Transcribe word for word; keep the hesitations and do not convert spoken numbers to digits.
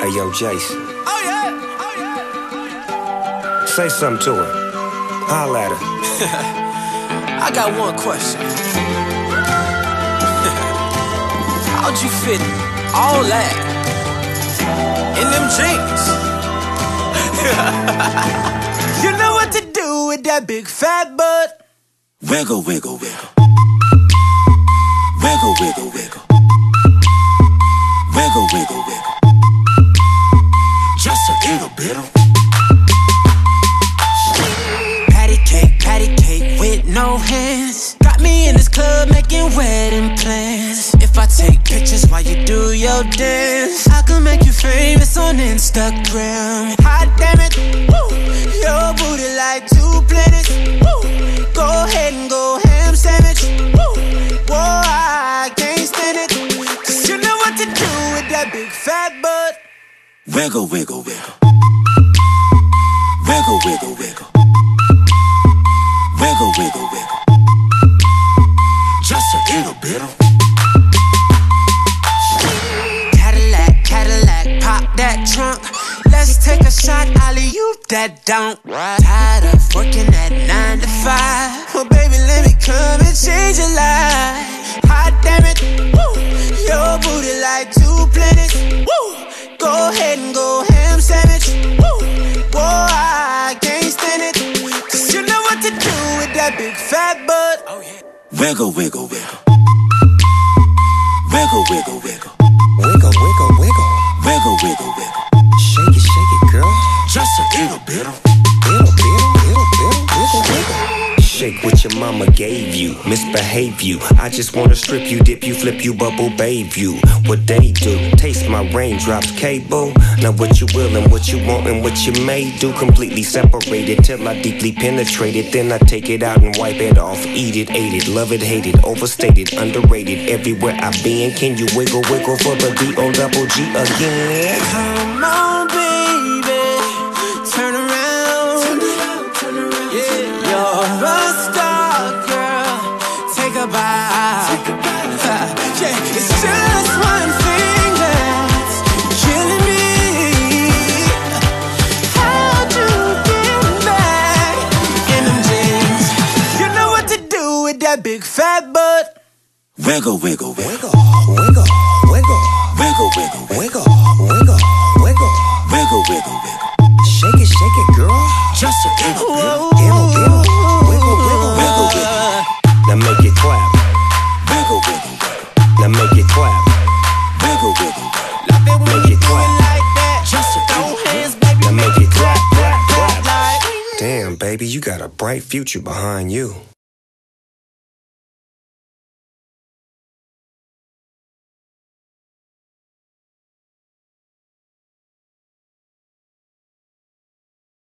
Hey, yo, Jason. Oh, yeah. Oh, yeah. Say something to her. Holla at her. I got one question. How'd you fit all that in them jeans? You know what to do with that big fat butt. Wiggle, wiggle, wiggle. Wiggle, wiggle, wiggle. Wiggle, wiggle, wiggle. Just a little bit of patty cake, patty cake with no hands. Got me in this club making wedding plans. If I take pictures while you do your dance, I can make you famous on Instagram. Hot damn it, woo. Your booty like two planets, woo. Go ahead and go ham sandwich, woo. Whoa, I can't stand it, cause you know what to do with that big fat butt. wiggle, wiggle, wiggle. Wiggle, wiggle, wiggle. Wiggle, wiggle, wiggle. Just a little bit of Cadillac, Cadillac, pop that trunk. Let's take a shot, alley-oop that don't. Tired of working at nine to five. Well, baby, let me come and change your life. Hot damn it, woo. Your booty like two planets, woo. Go ahead and go ham sandwich, woo. Whoa, I can't stand it, cause you know what to do with that big fat butt. Oh, yeah. wiggle, wiggle, wiggle. Wiggle, wiggle, wiggle. Wiggle, wiggle, wiggle. Wiggle, wiggle, wiggle. Shake it, shake it, girl. Just a little bit of Little, little, little, little, wiggle, wiggle. Shake what your mama gave you, misbehave you. I just wanna strip you, dip you, flip you, bubble babe you. What they do, taste my raindrops cable. Now what you will and what you want and what you may do. Completely separated till I deeply penetrate it. Then I take it out and wipe it off. Eat it, ate it, love it, hate it. Overstated, underrated, everywhere I've been. Can you wiggle, wiggle for the D O double G again? Come on, baby, turn around. Yeah, you're a star, girl. Take a bow. Yeah, it's just one thing that's killing me. How'd you get back in them jeans? You know what to do with that big fat butt. wiggle, wiggle, wiggle. Wiggle, wiggle, Wiggle, wiggle, wiggle, wiggle, wiggle. wiggle, wiggle, wiggle. Shake it, shake it, girl. Just a little bit of Wiggle, wiggle, wiggle, wiggle, wiggle, wiggle. Now make it clap. Wiggle, wiggle, wiggle. Now make it clap. Wiggle, wiggle, wiggle. Love it when Make you it do clap. it like that. Just a Throw little hands, baby, Now make it clap, clap, clap. like. Damn, baby, you got a bright future behind you.